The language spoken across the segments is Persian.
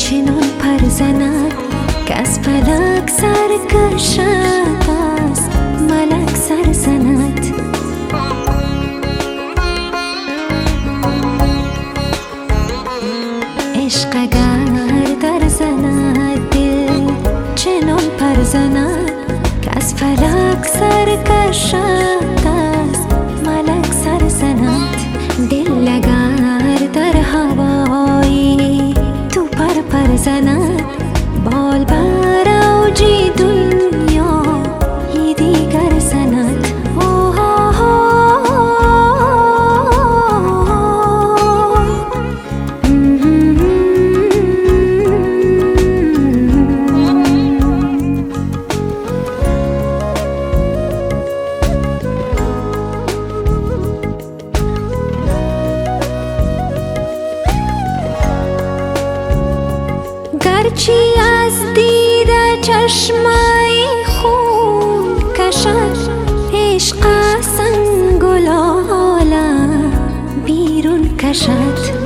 چنان پر زند که از فلک سر کشد، از ملک سر زند. عشق اگر در زند دل چنان پر زند که از فلک سر کشد، از ملک سر زند. دل اگر در هوایی تو پر زند، بال بر اوجی دنیا یه دیگر زند. گرچی از دیده چشمای خون کشد، عشق سنگ و لاله بیرون کشد.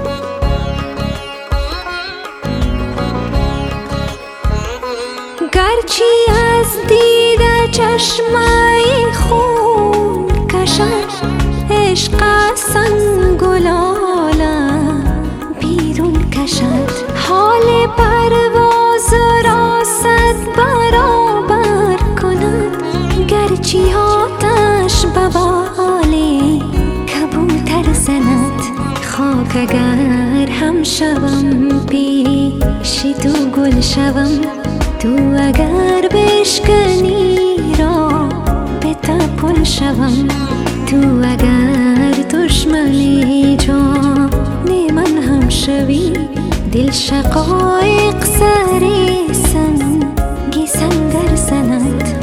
گرچی از دیده چشمای خون کشد، عشق سنگ و لاله بیرون کشد. حال پرواز را صد برابر کند، گرچی آتش به بال کبوتر زند. خاک اگر هم شوم پیش تو گل شوم، تو اگر بشکنی را به تپل شوم. تو اگر دشمنی جان من هم شوی، دل شقایق سری سنگی سنگر زند.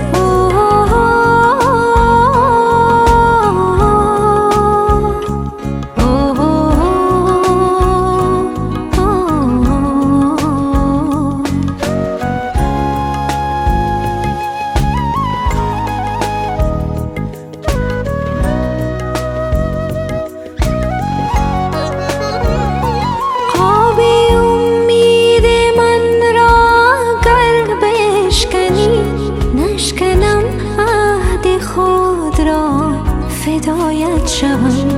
نشکنم عهد خود را فدایت شوم.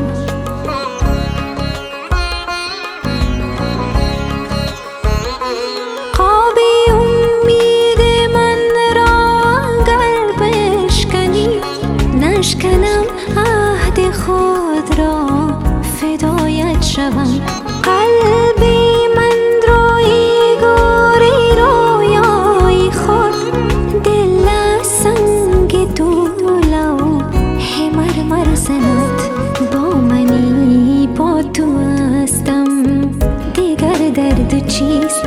خواب امید من را گر بشکنی، نشکنم عهد خود را فدایت شوم. قلبی من روی گوری رویای خود، دل سنگ دولو همرمر زند. با منی با تو هستم، دیگر درد چیست؟